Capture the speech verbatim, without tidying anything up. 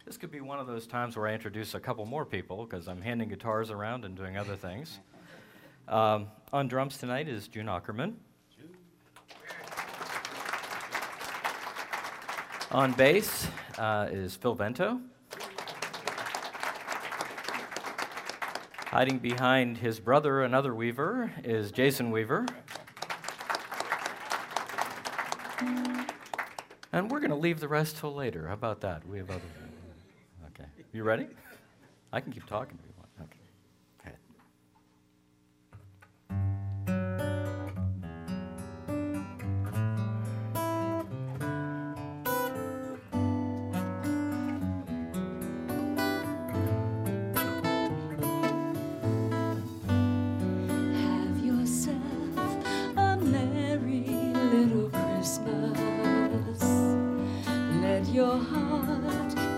This could be one of those times where I introduce a couple more people because I'm handing guitars around and doing other things. Um, on drums tonight is June Ackerman. On bass uh, is Phil Vento. Hiding behind his brother, another Weaver, is Jason Weaver. And we're going to leave the rest till later. How about that? We have other... Okay. You ready? I can keep talking if you want. Okay. Go ahead. Have yourself a merry little Christmas. Let your heart